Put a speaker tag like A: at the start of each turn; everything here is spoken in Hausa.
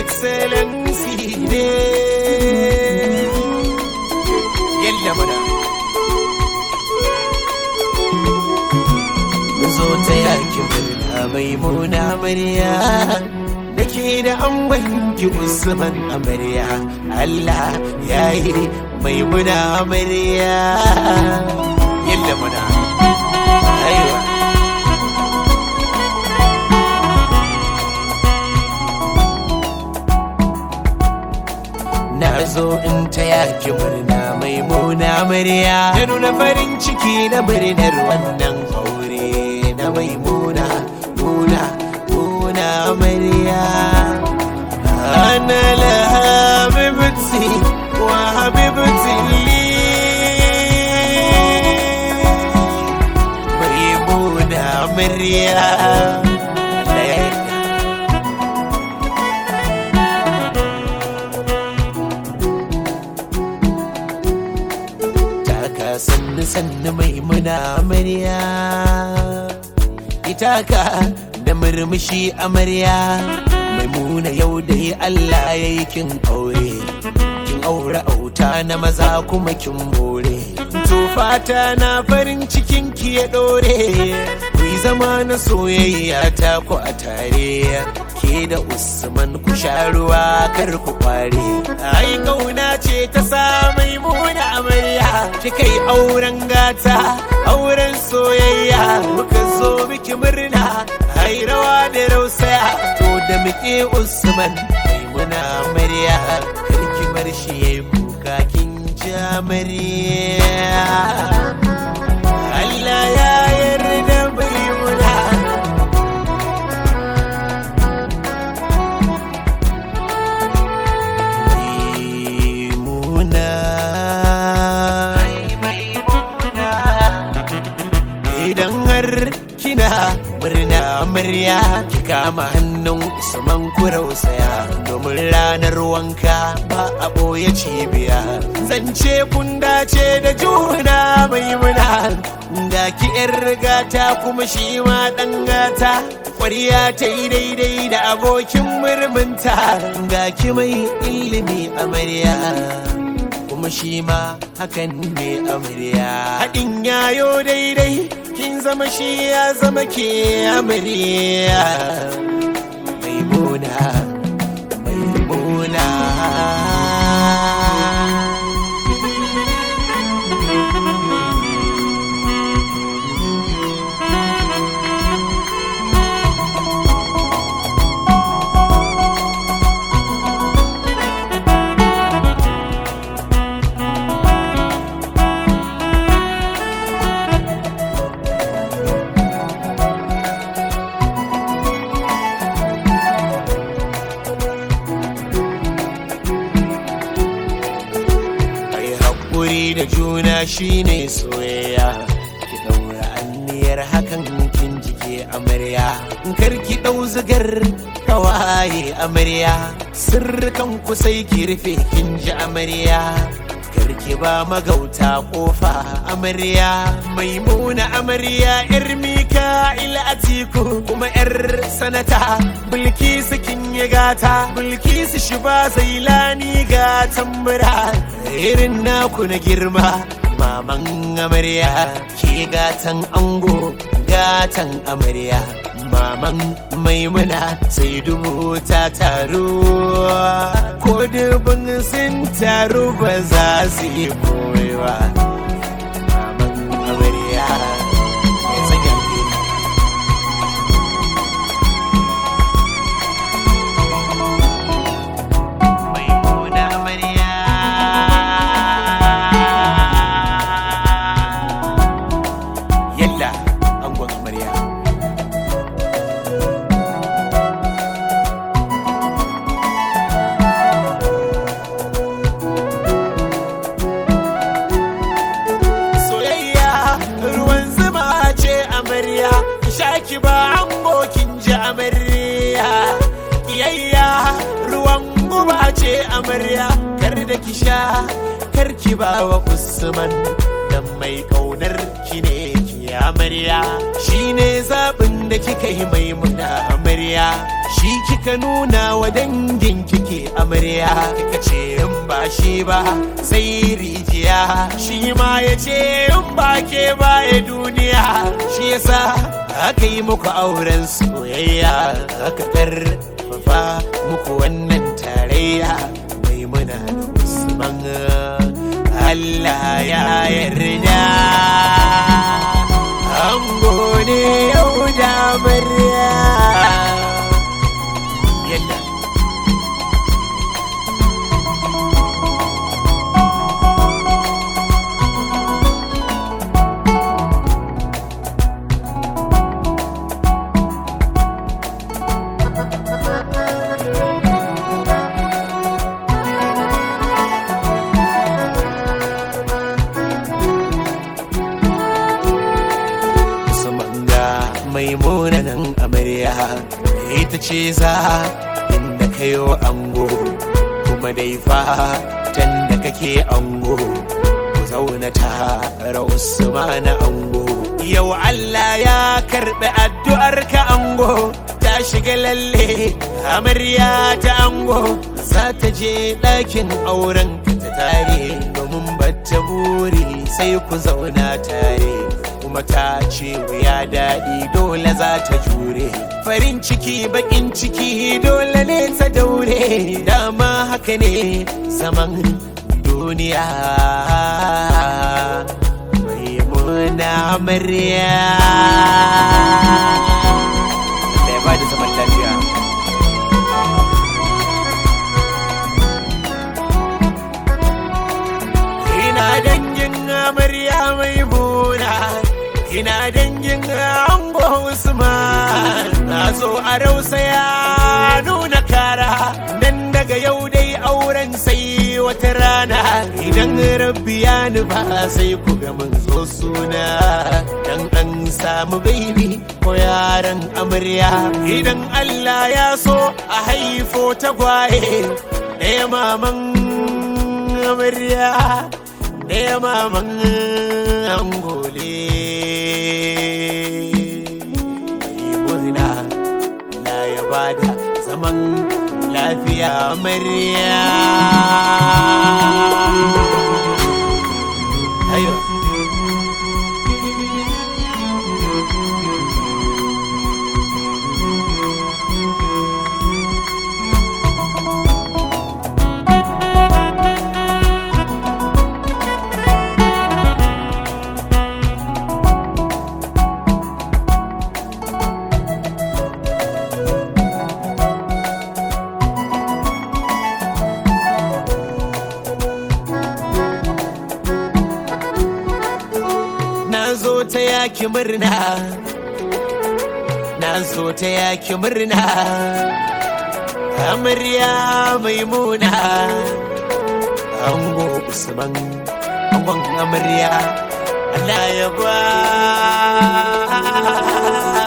A: excellency ne yalla mana zo ta yaki murna maimuna amarya dake da angon ki Usman amarya Allah yayi maimuna amarya yalla mana aiwa na zo in ta yaki murna maimuna amarya da nuna farin ciki na murnar wannan aure na maimuna muna amarya ana la habibti wa habibti maimuna amarya sannu maimuna amarya ita ka da murmushi amarya maimuna yau da Allah ya yi kin aure auta na maza kuma kin more to fata na farin cikin ki ya dore ku zama na soyayya ta ku a tare ke da Usman ku sha ruwa kar ku kware ai kauna ce ta sa maimuna amarya kika yi auren gata auren soyayya muka zo miki murna ai rawa da rausaya to da muke Usman maimuna amarya karki bar shi yayi kuka kin ji amarya Allah ya yarda maimuna idan har kina murna amarya ki kama hannun Usman ku rausaya domin ranar wanka ba a boye cibiya zance kun dace da juna maimuna ga ki yar gata kuma shi ma dan gata ƙwarya ta yi daidai da abokin murmunta ga ki mai ilimi amarya kuma shi ma hakan ne amarya haɗin yayo daidai kin zama shi ya zama ke amarya maimuna da juna shine soyayya ki daura anniyar hakan kin jike amarya karki dau zigar kawaye amarya sirrukan ku sai ki rufe kin ji amarya karki ba magauta kofa amarya maimuna amarya yar Mika'il Atiku kuma yar sanata Bilkisu kin yi gata Bilkisu shi ba Zailani ga tambura irin naku na girma maman amarya ke gatan ango gatan amarya maman maimuna sai dubu ta taru ko dubin sun taru ba za su yi boyewa maman amarya shaki ba ango kin ji amarya kiyayya ruwan guba ce amarya kar da ki sha kar ki ba wa Usman dan mai kaunar ki ne ki amarya shine zabin da kika yi maimuna amarya shi kika nuna wa dangin ki rike amarya kika ce in ba shi ba sai rijiya shi ma ya ce in ba ke ba ya duniya shi yasa aka yi muku auren soyayya aka karfafa muku wannan tarayya Maimuna da Usman Allah ya yarda ango ne yau da amarya yalla Maimuna nan amarya ita ce za inda kayo ango kuma dai fatan da kake ango ku zauna tare Usman ango yau Allah ya karɓi addu'ar ka ango ta shiga lalle amarya ta ango za ta je ɗakin auren ka ta tare domin bata buri sai ku zauna tare kuma ta ce wuya daɗi dole za ta jure farin ciki bakin ciki dole ne ta daure dama haka ne zaman duniya Maimuna amarya da ya ba da zaman lafiya ina dangin amarya Maimuna ina dangin ango Usman na zo a rausaya nuna kara dan daga yau dai auren sai wata rana idan rabbi ya nufa sai ku ga mun zo suna dan an samu baby ko yaran amarya idan Allah ya so a haifo tagwaye ɗaya maman amarya ɗaya maman angole Maimuna na ya bada zaman lafiya amarya ayo zo ta yaki murna na zo ta yaki murna amarya Maimuna ango Usman angon amarya Allah ya ba